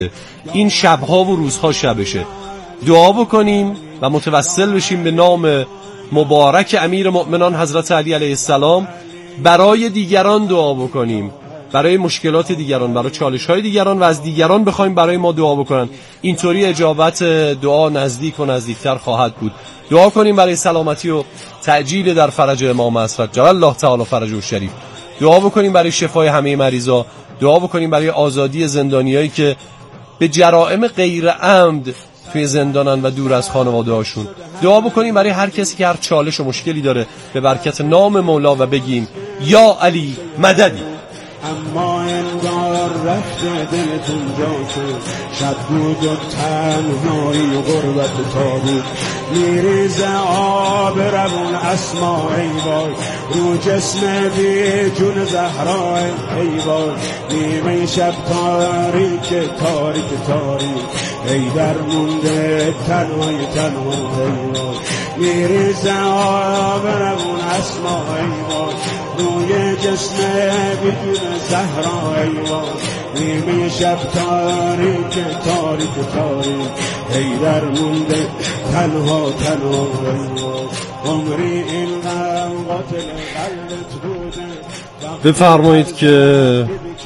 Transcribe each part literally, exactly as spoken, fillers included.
این شبها و روزها شبشه. دعا بکنیم و متوسل بشیم به نام مبارک امیر مؤمنان حضرت علی علیه السلام. برای دیگران دعا بکنیم، برای مشکلات دیگران، برای چالش‌های دیگران و از دیگران بخوایم برای ما دعا بکنن. اینطوری اجابت دعا نزدیک و نزدیکتر خواهد بود. دعا کنیم برای سلامتی و تعجیل در فرج امام حضرت جل الله تعالی فرجه الشریف. دعا بکنیم برای شفای همه مریضا. دعا بکنیم برای آزادی زندانیایی که به جرائم غیر عمد توی زندانن و دور از خانواده هاشون. دعا بکنیم برای هر کسی که هر چالش و مشکلی داره به برکت نام مولا و بگیم یا علی مددی. اما انگار رفته دلتون جا شد، شب بود و تنهایی و غربت تابود، میریزه آب روون اسما ای وای، رو جسم بی جون زهرا ای وای، نیمه شب تاریک تاریک تاریک ای در مونده تنهای تنها ای وای، میریزه آب روون اسما ای وای، روی جسم بی جون زهرا ای وای، نیمه شب تاریک تاریک تاریک ای در مونده تنها تنها ای وای، عمری این غم قاتل قلبت بوده. بفرمایید که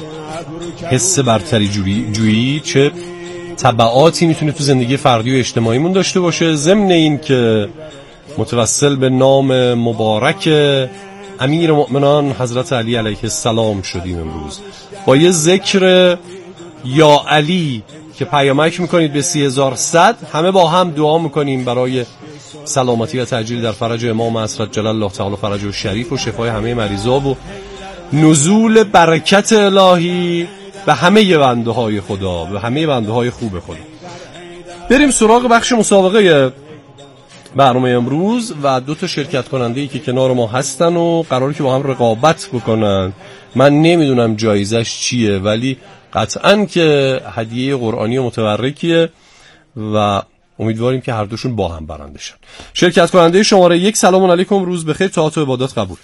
حس برتری جویی, جویی چه تبعاتی میتونه تو زندگی فردی و اجتماعیمون داشته باشه، ضمن این که متوسل به نام مبارک امیر مؤمنان حضرت علی علیه السلام شدیم امروز با یه ذکر یا علی که پیامک میکنید به سی هزار و صد. همه با هم دعا میکنیم برای سلامتی و تعجیل در فرج امام حضرت جل الله تعالی فرجه الشریف و شفای همه مریضا و نزول برکت الهی به همه بنده های خدا، به همه بنده های خوب خدا. بریم سراغ بخش مسابقه برنامه امروز و دو تا شرکت کننده‌ای که کنار ما هستن و قراره که با هم رقابت بکنن. من نمیدونم جایزش چیه ولی قطعاً که هدیه قرآنی متبرکیه و امیدواریم که هر دوشون با هم برنده شن. شرکت کننده شماره یک، سلام علیکم، روز بخیر، طاعت و عبادات قبول.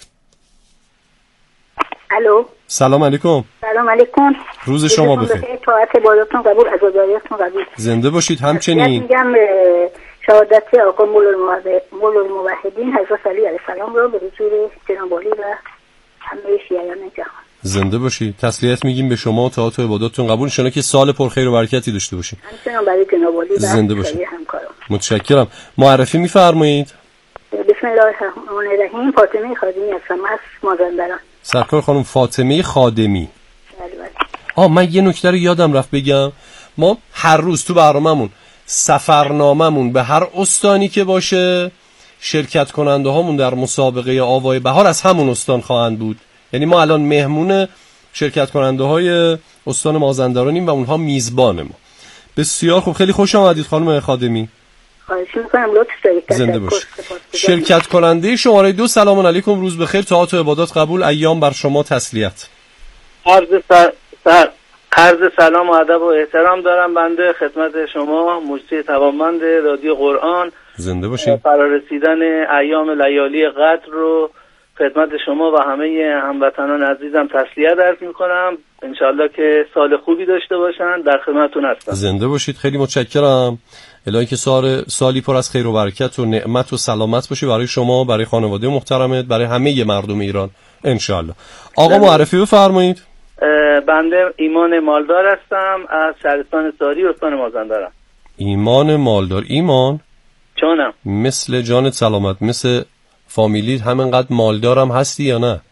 الو، سلام علیکم. سلام علیکم، روز شما بخیر، طاعت و عباداتتون قبول، عزاداریتون قبول. زنده باشید. همچنین میگم شهادت آقا مولا الموحدین حضرت علی علیه السلام را به حضور جناب عالی و همه شیعیان جهان. زنده باشید. تسلیت میگیم به شما، طاعت و عباداتتون قبول. ان شاءالله که سال پرخیر و برکتی داشته باشید. همچنین برای جناب عالی و زنده باشید. همکاران. متشکرم. معرفی میفرمایید. بسم الله الرحمن الرحیم. فاطمه خادمی هستم از مازندران. سرکار خانم فاطمه خادمی. بله بله. آ من یه نکته رو یادم رفت بگم. ما هر روز تو برنامه‌مون سفرنامه‌مون به هر استانی که باشه شرکت کننده هامون در مسابقه آوای بهار از همون استان خواهند بود. یعنی ما الان مهمون شرکت کننده های استان مازندرانیم و اونها میزبان ما. بسیار خوب، خیلی خوش آمدید خانم خادمی. خواهش می‌کنم، لطف دارید. زنده باشید. شرکت کننده شماره دو، سلام علیکم، روز بخیر، طاعت و عبادات قبول، ایام بر شما تسلیت. عرض سر سر عرض سلام و ادب و احترام دارم بنده خدمت شما مجری توانمند رادیو قرآن. زنده باشید. فرارسیدن ایام لیالی قدر رو خدمت شما و همه هموطنان عزیزم تسلیت عرض می‌کنم. انشالله که سال خوبی داشته باشن. در خدمتتون هستم. زنده باشید. خیلی متشکرم. الهی که سال سالی پر از خیر و برکت و نعمت و سلامت باشه برای شما، برای خانواده محترمت، برای همه مردم ایران انشالله. آقا معرفی بفرمایید. بنده ایمان مالدار هستم از شهرستان ساری استان مازندران. ایمان مالدار. ایمان جانم، مثل جانت سلامت، مثل فامیلیت همینقدر مالدارم هستی یا نه؟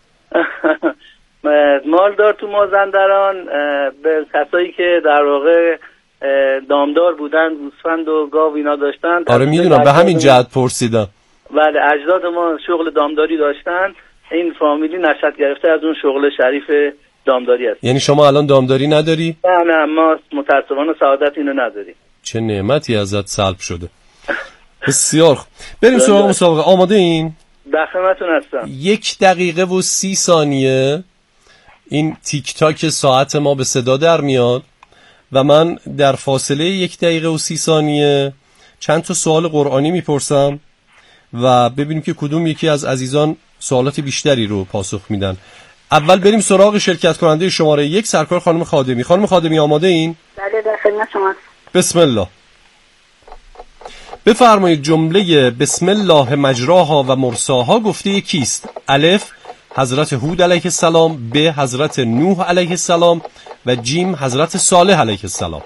مالدار تو مازندران به کسایی که در واقع دامدار بودن، گوسفند و گاو اینا داشتن. آره میدونم، به همین جهت پرسیدم. بله، اجداد ما شغل دامداری داشتن. این فامیلی نشأت گرفته از اون شغل شریف دامداری است. یعنی شما الان دامداری نداری؟ نه نه، ما متاسفانه سعادت اینو نداریم. چه نعمتی ازت سلب شده. بسیار خوب، بریم سراغ مسابقه. آماده این؟ در خدمتتون هستم. یک دقیقه و سی ثانیه این تیک تاک ساعت ما به صدا در میاد و من در فاصله یک دقیقه و سی ثانیه چند تا سوال قرآنی میپرسم و ببینیم که کدوم یکی از عزیزان سوالات بیشتری رو پاسخ میدن. اول بریم سراغ شرکت کننده شماره یک، سرکار خانم خادمی. خانم خادمی آماده این؟ بله در خدمت شما. بسم الله. بفرمایید جمله بسم الله مجراها و مرساها گفته کیست؟ الف حضرت هود علیه السلام، ب حضرت نوح علیه السلام و جیم حضرت صالح علیه السلام.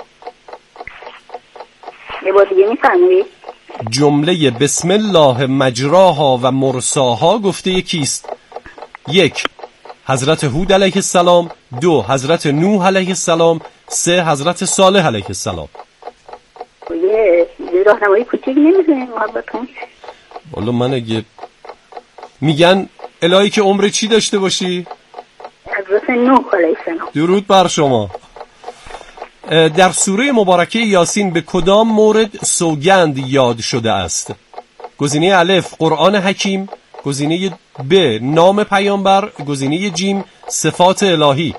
یه بار دیگه میفرمایید؟ جمله بسم الله مجراها و مرساها گفته کیست؟ یک حضرت هود علیه السلام، دو حضرت نوح علیه السلام، سه حضرت صالح علیه السلام. یه راهنمایی کوچیک نمی‌کنید محبتون؟ والا من اگه میگن الهی که عمر چی داشته باشی؟ حضرت نوح علیه السلام. درود بر شما. در سوره مبارکه یاسین به کدام مورد سوگند یاد شده است؟ گزینه الف قرآن حکیم، گزینه ب نام پیامبر، گزینه جیم صفات الهی.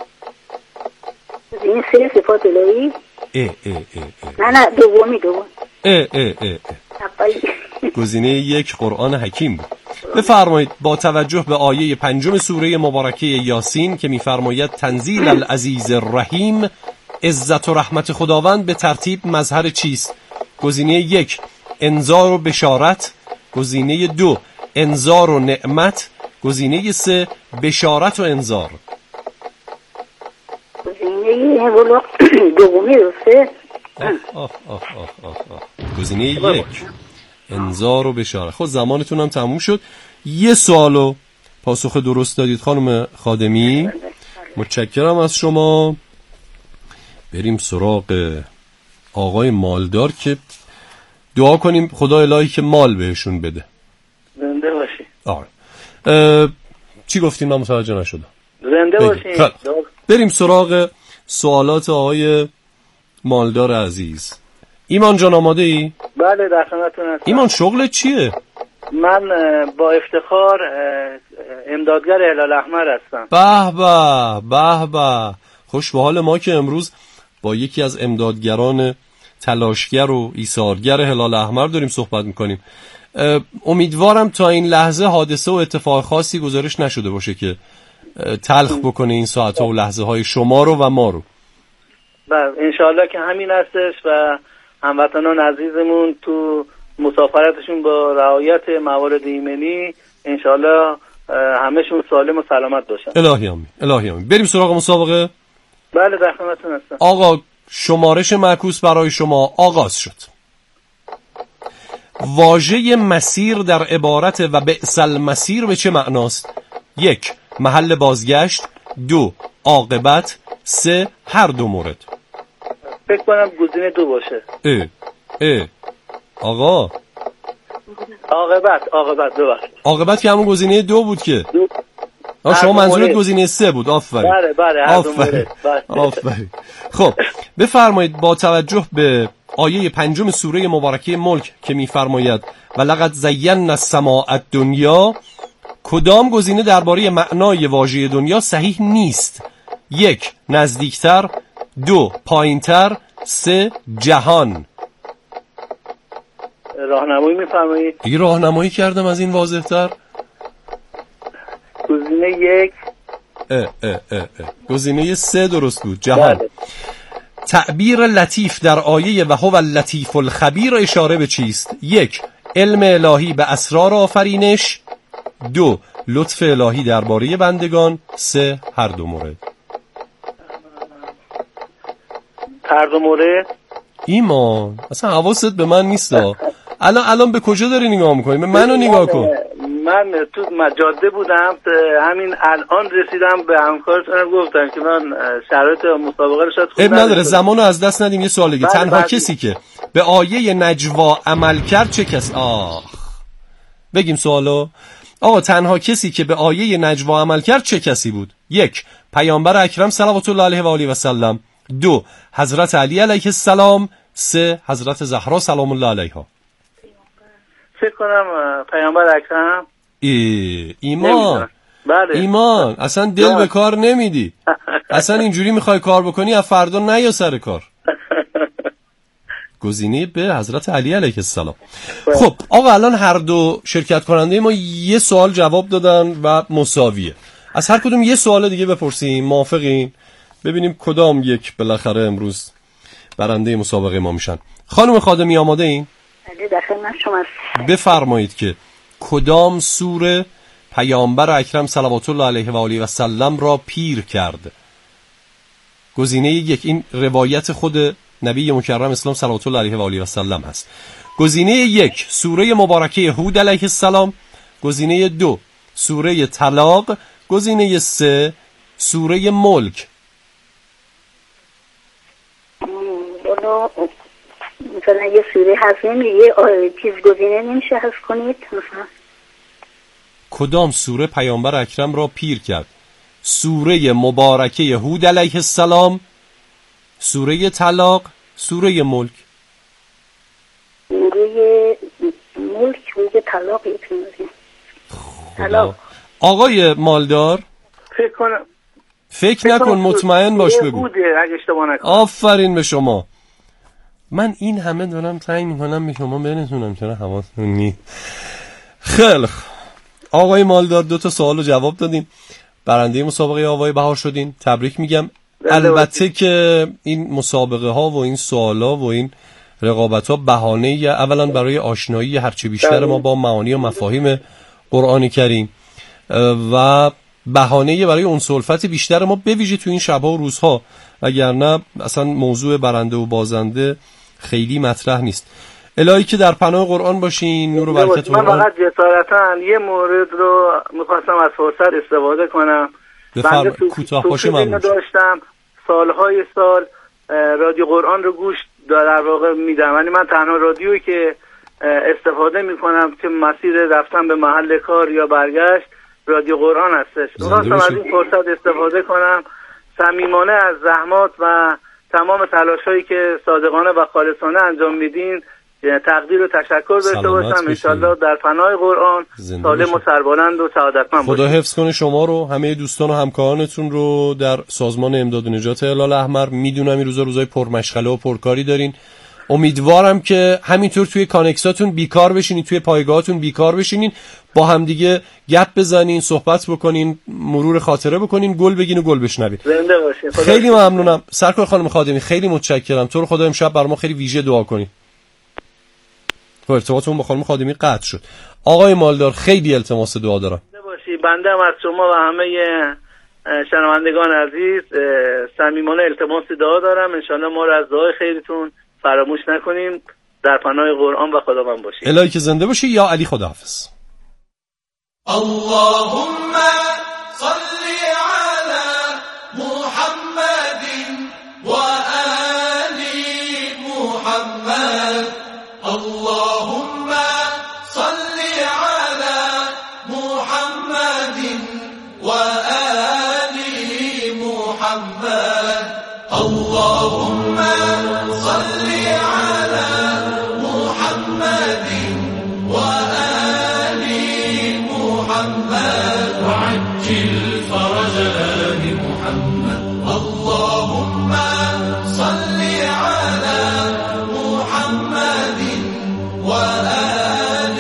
گزینه سه صفات الهی. اه اه اه اه. نه نه دومی دوم. اه اه اه اه. گزینه یک قرآن حکیم بود. بفرمایید با توجه به آیه پنجم سوره مبارکه یاسین که می‌فرماید تنزیل العزیز الرحیم، عزت و رحمت خداوند به ترتیب مظهر چیست؟ گزینه یک انذار و بشارت، گزینه دو انذار و نعمت، گزینه سه بشارت و انذار. گزینه دومی درسته؟ آه آه آه آه آه. گزینه یک انذار و بشارت. خب زمانتون هم تموم شد. یه سوالو پاسخ درست دادید خانم خادمی، متشکرم از شما. بریم سراغ آقای مالدار که دعا کنیم خدا الهی که مال بهشون بده. زنده باشی. آره. چی گفتیم من متوجه نشدم. زنده باشی. بریم سراغ سوالات آقای مالدار عزیز. ایمان جان آماده ای؟ بله در خدمتتون هستم. ایمان شغلت چیه؟ من با افتخار امدادگر هلال احمر هستم. به به به به. خوش به حال ما که امروز با یکی از امدادگران تلاشگر و ایثارگر هلال احمر داریم صحبت میکنیم. امیدوارم تا این لحظه حادثه و اتفاق خاصی گزارش نشده باشه که تلخ بکنه این ساعتها و لحظه های شما رو و ما رو. بله انشاءالله که همین هستش و هموطنان عزیزمون تو مسافرتشون با رعایت موارد ایمنی انشاءالله همهشون سالم و سلامت باشن. الهی آمین. الهی آمین. بریم سراغ مسابقه. بله در خدمتتون هستم. آقا شمارش معکوس برای شما آغاز شد. واژه مسیر در عبارت و بئس المسیر به چه معناست؟ یک محل بازگشت، دو عاقبت، سه هر دو مورد. فکر کنم گزینه دو باشه. اه اه آقا عاقبت عاقبت ببخشید. عاقبت که همون گزینه دو بود که. دو. شما منظورت گزینه سه بود. آفرین. بله بله هر دو مورد. آفرین. خب بفرمایید با توجه به آیه پنجم سوره مبارکه ملک که می‌فرماید ولقد زینا السماء الدنیا، کدام گزینه درباره معنای واژه دنیا صحیح نیست؟ یک نزدیکتر، دو پایینتر، سه جهان. راهنمایی می‌فرمایید؟ دیگه راهنمایی کردم از این واضح‌تر. گزینه یک اه اه اه اه. گزینه سه درست بود، جهان. بله. تعبیر لطیف در آیه و هو اللطیف الخبیر اشاره به چیست؟ یک علم الهی به اسرار آفرینش، دو لطف الهی درباره بندگان، سه هر دو مورد. هر دو مورد. ایمان اصلا حواست به من نیست. الان الان به کجا داری نگاه میکنی؟ به منو نگاه کن. من تو جاده بودم، همین الان رسیدم به همکارتونم گفتم که من شرایط مسابقه رو شاید خوب اب نداره، زمانو از دست ندیم. یه سوال دیگه. تنها بله. کسی که به آیه نجوا عمل کرد چه کس؟ آه بگیم سوالو. آقا تنها کسی که به آیه نجوا عمل کرد چه کسی بود؟ یک پیامبر اکرم صلوات الله علیه و آله و سلم، دو حضرت علی علیه السلام، سه حضرت زهرا سلام الله علیها. فکر کنم پیامبر اکرم. ای ایمان بله. ایمان اصلا دل به کار نمیدی. اصلا اینجوری میخوای کار بکنی از فردا نیا سر کار. گزینه به حضرت علی علیه السلام. خب آقا الان هر دو شرکت کننده ما یه سوال جواب دادن و مساویه. از هر کدوم یه سوال دیگه بپرسیم. موافقین؟ ببینیم کدام یک بالاخره امروز برنده مسابقه ما میشن. خانم خادمی آماده این؟ بله در خدمت شما هستم. بفرمایید که کدام سوره پیامبر اکرم صلوات الله علیه و آله و سلم را پیر کرد؟ گزینه یک، این روایت خود نبی مکرم اسلام صلوات الله علیه و آله و سلم هست. گزینه یک سوره مبارکه هود علیه السلام، گزینه دو سوره طلاق، گزینه سه سوره ملک. حالا مثلا یه سوره حذف نمیشه، یه چیز گزینه نمیشه حذف کنید مثلا؟ کدام سوره پیامبر اکرم را پیر کرد؟ سوره مبارکه هود علیه السلام، سوره طلاق، سوره ملک. سوره ملک، سوره طلاق. یکی طلاق. آقای مالدار فکر کنم فکر نکن، مطمئن باش بگو. بوده اگه اشتباه نکنم. آفرین به شما. من این همه دارم سعی میکنم به شما برسونم، چرا حواستون نیست. خیلی آقای مالدار دو تا سوالو جواب دادین، برنده مسابقه آوای بهار شدین. تبریک میگم. البته که این مسابقه ها و این سوالا و این رقابت ها بهانه اولا برای آشنایی هرچه بیشتر ما با معانی و مفاهیم قرآن کریم و بهانه برای اون سلفت بیشتر ما به ویژه تو این شب‌ها و روزها، وگرنه اصلا موضوع برنده و بازنده خیلی مطرح نیست. الهی که در پناه قرآن باشین، نور و برکت قرآن. من فقط جسارتاً یه مورد رو می‌خواستم از فرصت استفاده کنم. بفرمایید. کوتاه باشه. ممنون. داشتم سالهای سال رادیو قرآن رو گوش در واقع میدم، یعنی من تنها رادیویی که استفاده میکنم که مسیر رفتن به محل کار یا برگشت رادیو قرآن هستش. می‌خواستم از این فرصت استفاده کنم صمیمانه از زحمات و تمام تلاش‌هایی که صادقانه و خالصانه انجام میدین تقدیر و تشکر داشته باشم. انشالله در پناه قرآن سالم و سربلند و سعادتمند باشید. خدا حفظ کنه شما رو، همه دوستان و همکارانتون رو در سازمان امداد و نجات هلال احمر. میدونم این روزا روزای پرمشغله و پرکاری دارین. امیدوارم که همینطور توی کانکساتون بیکار بشینین، توی پایگاهاتون بیکار بشینین، با هم دیگه گپ بزنین، صحبت بکنین، مرور خاطره بکنین، گل بگین و گل بشنوین. زنده باشین. خیلی ممنونم سرکار خانم خادمی، خیلی متشکرم. تو رو خدا امشب برام خیلی ویژه دعا کنین. ارتباطمون با خانم خادمی قطع شد. آقای مالدار خیلی التماس دعا دارم. زنده باشی. بنده هم از شما و همه شنوندگان عزیز صمیمانه التماس دعا دارم. انشالله ما رو از دعای خیرتون فراموش نکنیم. در پناه قرآن و خداوند باشید. الهی که زنده باشی. یا علی خداحافظ. اللهم صل على محمد و آل محمد. اللهم صل على محمد و آل محمد. اللهم صل على محمد و آل محمد وعجل فرج آل محمد. اللهم صل على محمد و آل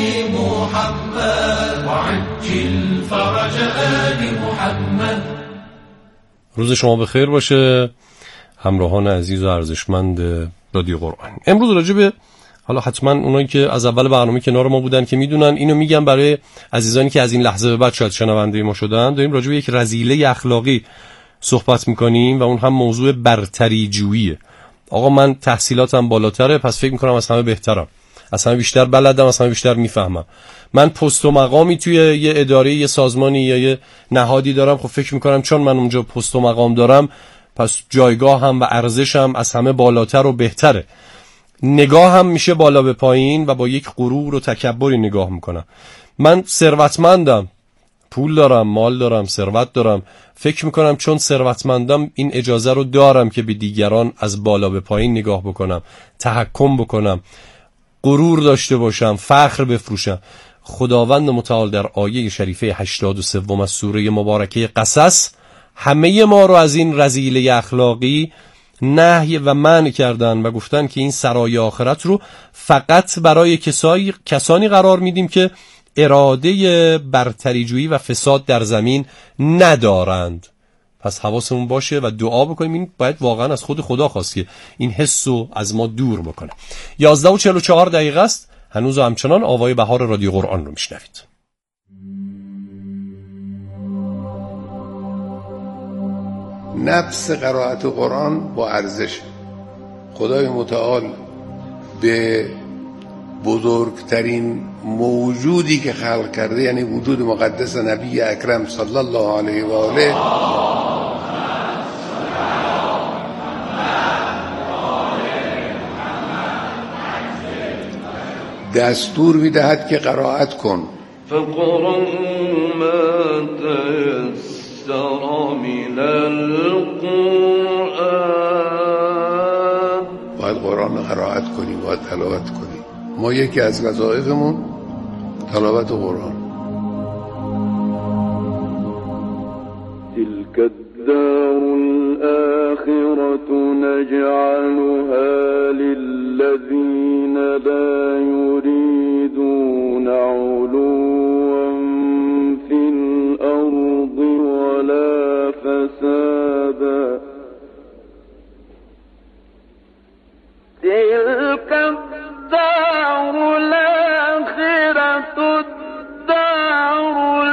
محمد وعجل فرج آل محمد. روز شما بخیر باشه همراهان عزیز و ارزشمند رادیو قرآن. امروز راجع به، حالا حتما اونایی که از اول برنامه کنار ما بودن که میدونن، اینو میگم برای عزیزانی که از این لحظه به بعد شاید شنونده ما شدن، داریم راجع به یک رذیله اخلاقی صحبت میکنیم و اون هم موضوع برتری جوییه. آقا من تحصیلاتم بالاتره، پس فکر میکنم از همه بهترم، از همه بیشتر بلدم، از همه بیشتر میفهمم. من پست و مقامی توی یه اداره، یه سازمانی یا یه نهادی دارم، خب فکر میکنم چون من اونجا پست و مقام دارم پس جایگاه هم و ارزشم از همه بالاتر و بهتره. نگاه هم میشه بالا به پایین و با یک غرور و تکبری نگاه میکنم. من ثروتمندم، پول دارم، مال دارم، ثروت دارم، فکر میکنم چون ثروتمندم این اجازه رو دارم که به دیگران از بالا به پایین نگاه بکنم، تحکم بکنم، غرور داشته باشم، فخر بفروشم. خداوند متعال در آیه شریفه هشتاد و سه از سوره مبارکه قصص همه ما رو از این رذیله اخلاقی نهی و منع کردن و گفتن که این سرای آخرت رو فقط برای کسایی کسانی قرار میدیم که اراده برتریجویی و فساد در زمین ندارند. پس حواسمون باشه و دعا بکنیم. این باید واقعا از خود خدا خواست که این حسو از ما دور بکنه. یازده و چهل و چهار دقیقه است. هنوز همچنان آوای بهار رادیو قرآن رو میشنوید. نفس قرائت قرآن با ارزش. خدای متعال به بزرگترین موجودی که خلق کرده، یعنی وجود مقدس نبی اکرم صلی الله علیه و آله، دستور می‌دهد که قرائت کن. فقرأ ما تيسر من القرآن. باید قرآن رو قرائت کنی، باید تلاوت کنی. ما یکی از وظایفمون تلاوت قرآن. تلك الدار الآخرة نجعلها للذين لا يريدون علوا في الأرض ولا فسادا. تلك الدار الآخرة الدار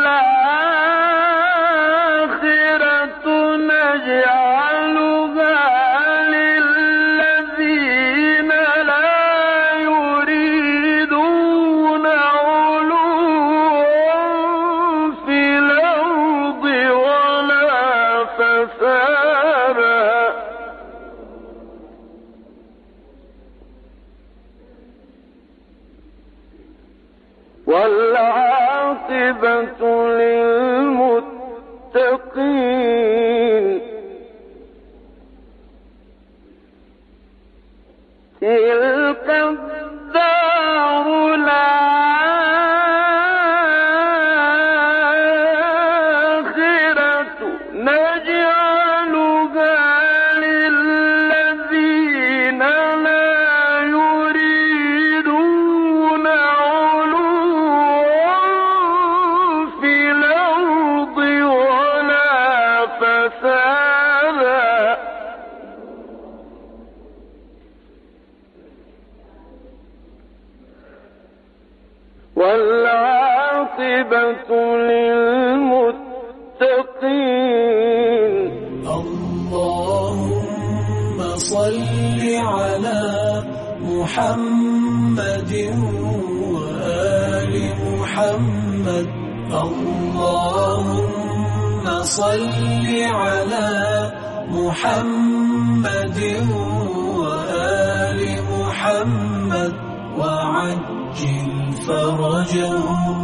الآخرة نجعلها للذين لا يريدون علوا في الأرض ولا فسادا. والعاقبة للمتقين. تلك الدار الآخرة نجعلها للذين لا يريدون والعاقبة للمتقين. اللهم صل على محمد وآل محمد. اللهم صل على محمد وآل محمد وعجل فرجهم.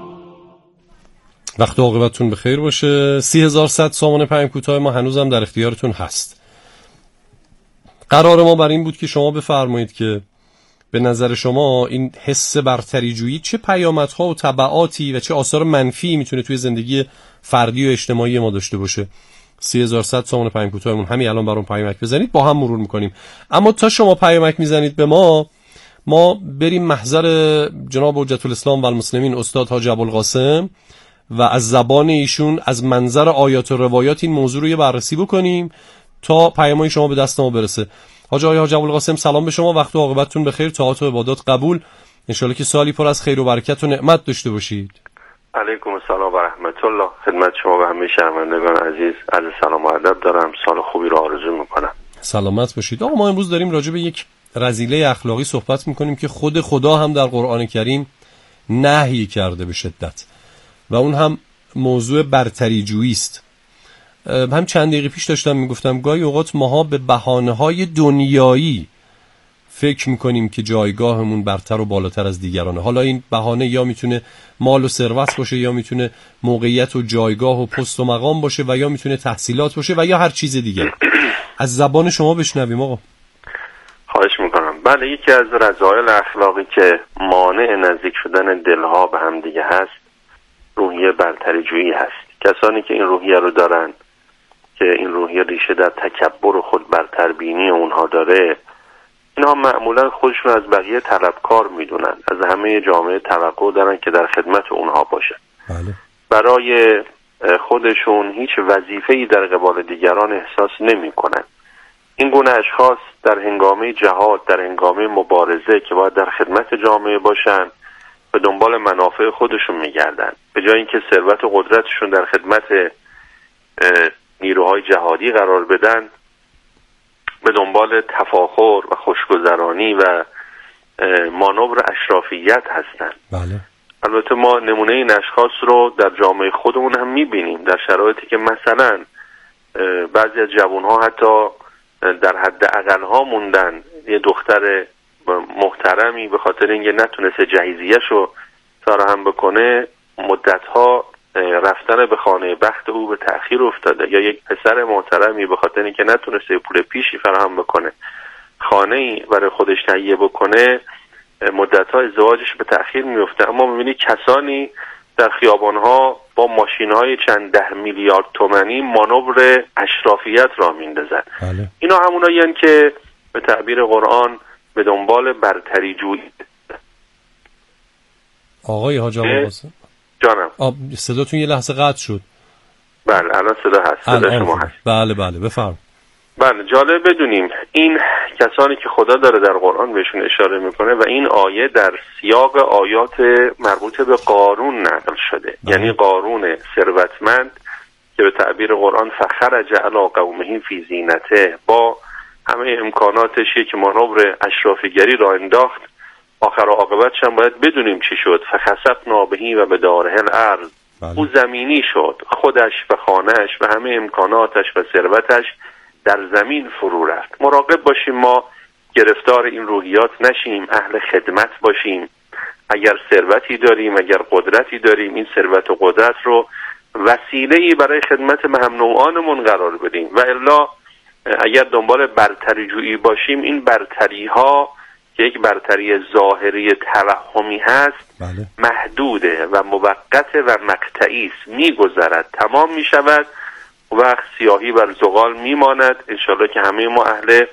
وقت عاقبتتون بخیر باشه. سی هزار و صد سامان پیام کوتاه ما هنوزم در اختیارتون هست. قرار ما بر این بود که شما بفرمایید که به نظر شما این حس برتری جویی چه پیامدها و تبعاتی و چه آثار منفی میتونه توی زندگی فردی و اجتماعی ما داشته باشه. سی هزار و صد سامان پیام کوتاهمون همین الان برام پیامک بزنید، با هم مرور میکنیم. اما تا شما پیامک میزنید به ما، ما بریم محضر جناب حجت الاسلام و المسلمین استاد حاج ابوالقاسم و از زبان ایشون از منظر آیات و روایات این موضوع رو یه بررسی بکنیم تا پیامای شما به دست ما برسه. حاج آقای حاج ابوالقاسم سلام به شما، وقت و عاقبتتون بخیر، طاعات و عبادات قبول، ان شاءالله که سالی پر از خیر و برکت و نعمت داشته باشید. علیکم السلام و رحمت الله. خدمت شما و همه شنوندگان عزیز عرض سلام و ادب دارم. سال خوبی رو آرزو میکنم. سلامت باشید. آقا ما امروز داریم راجع به یک رذیله اخلاقی صحبت میکنیم که خود خدا هم در قرآن کریم نهی کرده به شدت و اون هم موضوع برتری جویی است. هم چند دقیقه پیش داشتم میگفتم گاهی اوقات ماها به بهانه‌های دنیایی فکر میکنیم که جایگاهمون برتر و بالاتر از دیگرانه. حالا این بهانه یا میتونه مال و ثروت باشه، یا میتونه موقعیت و جایگاه و پست و مقام باشه، و یا میتونه تحصیلات باشه، و یا هر چیز دیگه. از زبان شما بشنویم آقا. خواهش میکنم. بله، یکی از رذایل اخلاقی که مانع نزدیک شدن دلها به هم دیگه هست روحیه برتری جویی هست. کسانی که این روحیه رو دارن که این روحیه ریشه در تکبر و خود برتربینی اونها داره، اینها معمولا خودشون از بقیه طلبکار میدونن، از همه جامعه توقع دارن که در خدمت اونها باشن. بله. برای خودشون هیچ وظیفه‌ای در قبال دیگران احساس نمی‌کنن. این گونه اشخاص در هنگامه جهاد، در هنگامه مبارزه که باید در خدمت جامعه باشن، به دنبال منافع خودشون میگردن. به جای اینکه ثروت و قدرتشون در خدمت نیروهای جهادی قرار بدن، به دنبال تفاخر و خوشگذرانی و مانور اشرافیت هستن. بله. البته ما نمونه این اشخاص رو در جامعه خودمون هم میبینیم، در شرایطی که مثلا بعضی از جوانها حتی در حد اقلها موندن. یه دختر محترمی به خاطر اینکه نتونسته جهیزیه‌شو فراهم بکنه، مدتها رفتن به خانه بخت او به تأخیر افتاده. یا یک پسر محترمی به خاطر اینکه نتونسته پول پیشی فراهم بکنه، خانه‌ای برای خودش تهیه بکنه، مدتها ازدواجش به تأخیر میفته. اما می‌بینی کسانی در خیابان‌ها با ماشین‌های چند ده میلیارد تومانی مانور اشرافیت را میندازن. بله. اینا همونایی هستند که به تعبیر قرآن به دنبال برتری جویی. آقای حاج آقا قاسم جانم، آب صداتون یه لحظه قطع شد. بله الان صدا هست، صدا شما هست. بله بله بفرم. بله، جالب بدونیم این کسانی که خدا داره در قرآن بهشون اشاره میکنه و این آیه در سیاق آیات مربوط به قارون نقل شده. بله. یعنی قارون ثروتمند که به تعبیر قرآن فخرج علی قومه فی زینته، با همه امکاناتش یک مانور اشرافیگری را انداخت. آخر عاقبتش هم باید بدونیم چی شد. فخسفنا بهی و بداره الارض. بله. او زمینی شد، خودش و خانهش و همه امکاناتش و ثروتش در زمین فرو رفت. مراقب باشیم ما گرفتار این روحیات نشیم، اهل خدمت باشیم. اگر ثروتی داریم، اگر قدرتی داریم، این ثروت و قدرت رو وسیله‌ای برای خدمت هم نوعانمون قرار بدیم. و الا اگر دنبال برتری جویی باشیم، این برتری ها که یک برتری ظاهری توهمی هست، بله. محدوده و موقته و مقطعی است، میگذرد، تمام میشود، وقت سیاهی بر زغال میماند. انشالله که همه ما اهل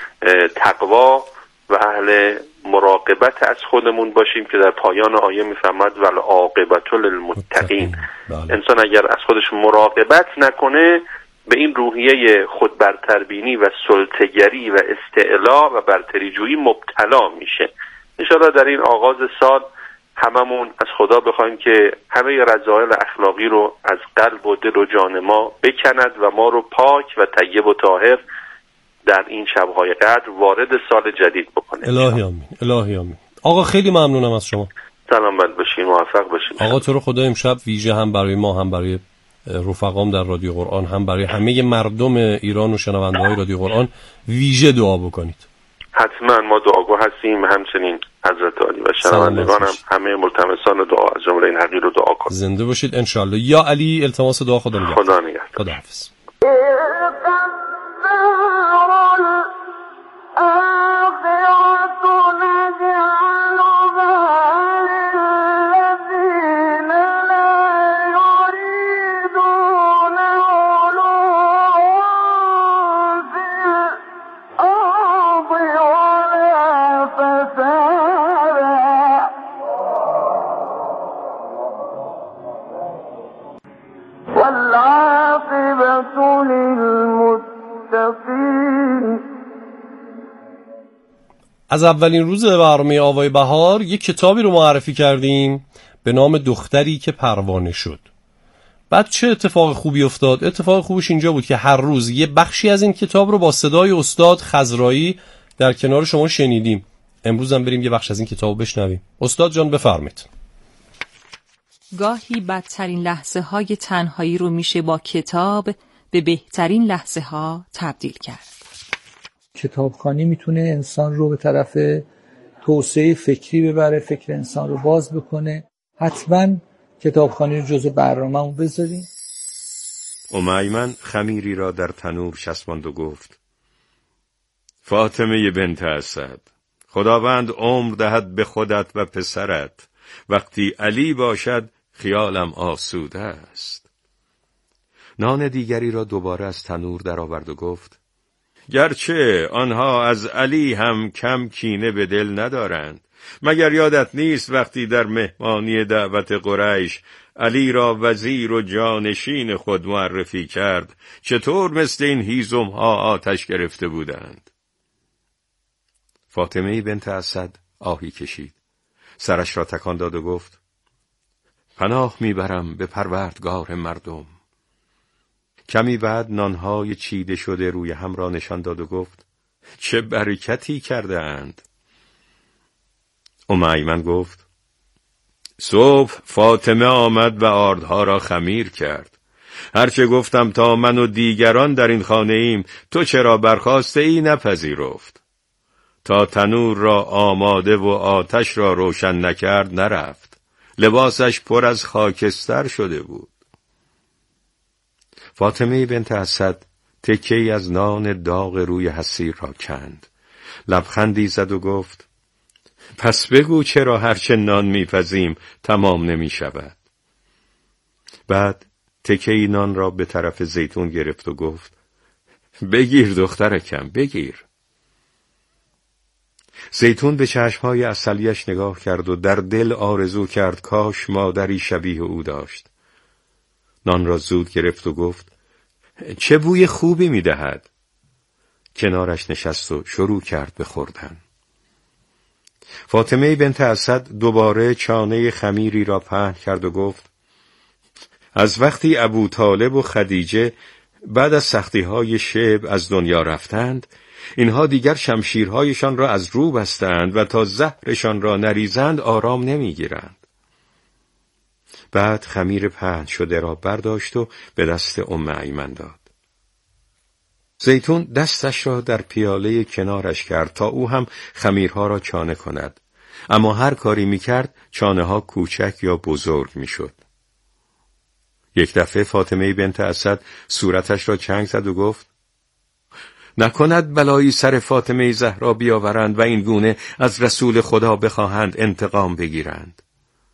تقوا و اهل مراقبت از خودمون باشیم که در پایان آیه میفرماد والعاقبة للمتقین. بله. انسان اگر از خودش مراقبت نکنه، به این روحیه خود برتربینی و سلطه‌گری و استعلا و برتری جویی مبتلا میشه. انشالله در این آغاز سال هممون از خدا بخوایم که همه رذائل اخلاقی رو از قلب و دل و جان ما بکند و ما رو پاک و طیب و طاهر در این شب‌های قدر وارد سال جدید بکنه. الهی آمین، الهی آمین. آقا خیلی ممنونم از شما. سلامت باشین، موفق باشین. آقا تو رو خدا امشب ویژه هم برای ما، هم برای رفقام در رادیو قرآن، هم برای همه مردم ایران و شنونده‌های رادیو قرآن ویژه دعا بکنید. حتما ما دعاگو هستیم. همچنین حضرت علی و شنوندگانم همه ملتمسان دعا از جمله این حقیر رو دعا کنید. زنده باشید انشالله. یا علی التماس دعا. خدا نگهدار. خدا نگهدار. خدا حافظ. از اولین روز برنامه آوای بهار یک کتابی رو معرفی کردیم به نام دختری که پروانه شد. بعد چه اتفاق خوبی افتاد؟ اتفاق خوبش اینجا بود که هر روز یه بخشی از این کتاب رو با صدای استاد خضرایی در کنار شما شنیدیم. امروز هم بریم یه بخش از این کتاب رو بشنویم. استاد جان بفرمایید. گاهی بدترین لحظه های تنهایی رو میشه با کتاب به بهترین لحظه ها تبدیل کرد. کتابخوانی میتونه انسان رو به طرف توسعه فکری ببره، فکر انسان رو باز بکنه. حتما کتابخوانی رو جزو برنامه‌مون بذاریم. امیمن خمیری را در تنور چسباند و گفت: فاطمه بنت اسد، خداوند عمر دهد به خودت و پسرت. وقتی علی باشد خیالم آسوده است. نان دیگری را دوباره از تنور درآورد و گفت: گرچه آنها از علی هم کم کینه به دل ندارند. مگر یادت نیست وقتی در مهمانی دعوت قریش علی را وزیر و جانشین خود معرفی کرد، چطور مثل این هیزم ها آتش گرفته بودند. فاطمه بنت اسد آهی کشید، سرش را تکان داد و گفت: پناه میبرم به پروردگار مردم. کمی بعد نانهای چیده شده روی هم را نشان داد و گفت: چه برکتی کرده اند. ام ایمن گفت: صبح فاطمه آمد و آردها را خمیر کرد. هرچه گفتم تا من و دیگران در این خانه ایم، تو چرا برخاسته ای نپذیرفت. تا تنور را آماده و آتش را روشن نکرد نرفت. لباسش پر از خاکستر شده بود. فاطمه بنت اسد تکه‌ای از نان داغ روی حصیر را کند، لبخندی زد و گفت: پس بگو چرا هرچه نان میپزیم تمام نمی شود. بعد تکه‌ای نان را به طرف زیتون گرفت و گفت: بگیر دخترکم، بگیر. زیتون به چشمهای عسلیش نگاه کرد و در دل آرزو کرد کاش مادری شبیه او داشت. نان را زود گرفت و گفت: چه بوی خوبی میدهد. کنارش نشست و شروع کرد به خوردن. فاطمه بنت اسد دوباره چانه خمیری را پهن کرد و گفت: از وقتی ابو طالب و خدیجه بعد از سختی‌های شب از دنیا رفتند، اینها دیگر شمشیرهایشان را از رو بستند و تا زهرشان را نریزند آرام نمیگیرند. بعد خمیر پهن شده را برداشت و به دست ام ایمن داد. زیتون دستش را در پیاله کنارش کرد تا او هم خمیرها را چانه کند، اما هر کاری میکرد چانه ها کوچک یا بزرگ میشد. یک دفعه فاطمه بنت اسد صورتش را چنگ زد و گفت: نکند بلایی سر فاطمه زهرا بیاورند و این گونه از رسول خدا بخواهند انتقام بگیرند.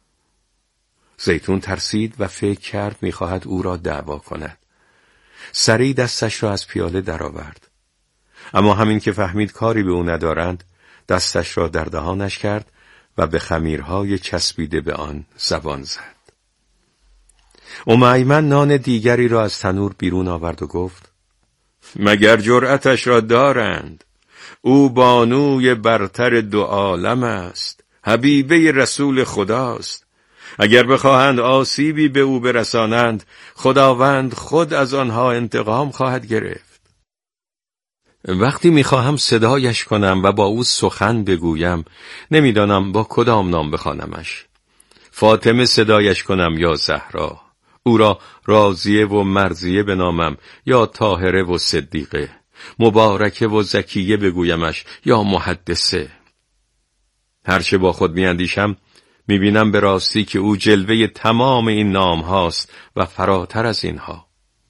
زیتون ترسید و فکر کرد میخواهد او را دعوا کند. سریع دستش را از پیاله درآورد، اما همین که فهمید کاری به او ندارند، دستش را در دهانش کرد و به خمیرهای چسبیده به آن زبان زد. ام ایمن نان دیگری را از تنور بیرون آورد و گفت: مگر جرأتش را دارند؟ او بانوی برتر دو عالم است، حبیبه رسول خداست. اگر بخواهند آسیبی به او برسانند، خداوند خود از آنها انتقام خواهد گرفت. وقتی میخواهم صدایش کنم و با او سخن بگویم، نمیدانم با کدام نام بخوانمش. فاطمه صدایش کنم یا زهرا، او را راضیه و مرضیه بنامم یا طاهره و صدیقه، مبارکه و زکیه بگویمش یا محدثه. هرچه با خود میاندیشم میبینم به راستی که او جلوه تمام این نام هاست و فراتر از اینها.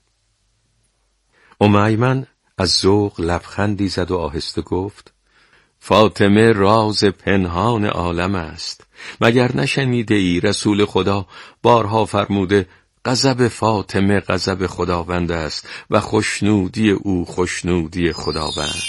ام ایمن از ذوق لبخندی زد و آهسته گفت: فاطمه راز پنهان عالم است. مگر نشنیده ای رسول خدا بارها فرموده غضب فاطمه غضب خداوند است و خوشنودی او خوشنودی خداوند.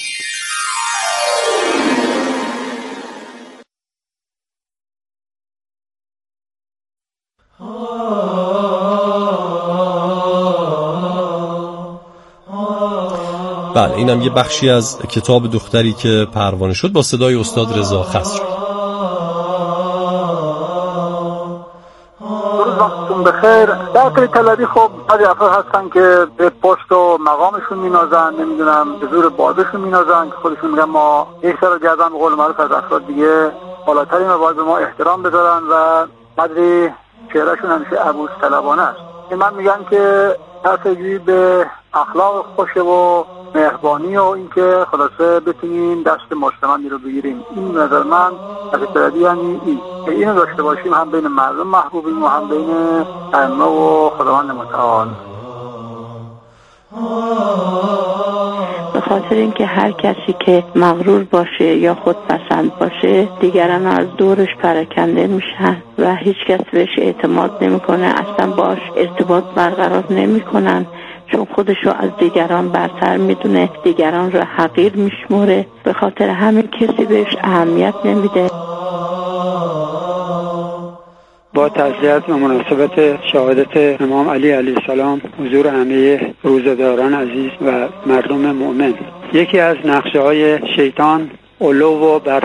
بله، اینم یه بخشی از کتاب دختری که پروانه شد با صدای استاد رضا خسرو. وقتتون بخیر. در طول طلبی خب بعضی افراد هستن که به پست و مقامشون مینازن، نمیدونم به زور بازشون مینازن که خودشون میگن ما یک سر گردن به قول معروف از افراد دیگه بالاتریم و باید به ما احترام بذارن و قدری چهرهشون همیشه عبوس طلبانه است. که من میگم که تفجیب به اخلاق خوشه و مهربانی و اینکه خلاصه بتونیم دست مجتمعی رو بگیریم. این نظر من از طلبی یعنی این که اینو داشته باشیم، هم بین مردم محبوبیم و هم بین ائمه و خداوند متعال. به خاطر اینکه هر کسی که مغرور باشه یا خودپسند باشه، دیگران از دورش پراکنده میشن و هیچ کس بهش اعتماد نمیکنه، اصلا باش ارتباط برقرار نمیکنن، چون خودشو از دیگران برتر میدونه، دیگران رو حقیر میشموره. به خاطر همین کسی بهش اهمیت نمیده. با تعزیت و مناسبت شهادت امام علی علیه السلام حضور همه روزه‌داران عزیز و مردم مؤمن، یکی از نقشه های شیطان علو و بر